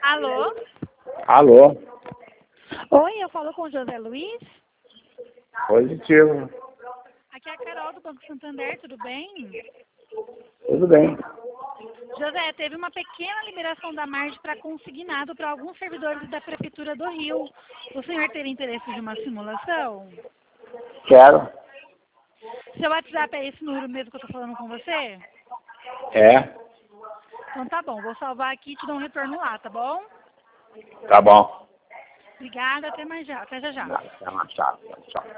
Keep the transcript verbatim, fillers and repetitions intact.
Alô? Alô? Oi, eu falo com o José Luiz? Positivo. Aqui é a Carol do Banco Santander, tudo bem? Tudo bem. José, teve uma pequena liberação da margem para consignado para alguns servidores da Prefeitura do Rio. O senhor teria interesse de uma simulação? Quero. Seu WhatsApp é esse número mesmo que eu estou falando com você? É. Então tá bom, vou salvar aqui e te dou um retorno lá, tá bom? Tá bom. Obrigada, até mais já, até já já. Tá, tá, tchau. Tchau.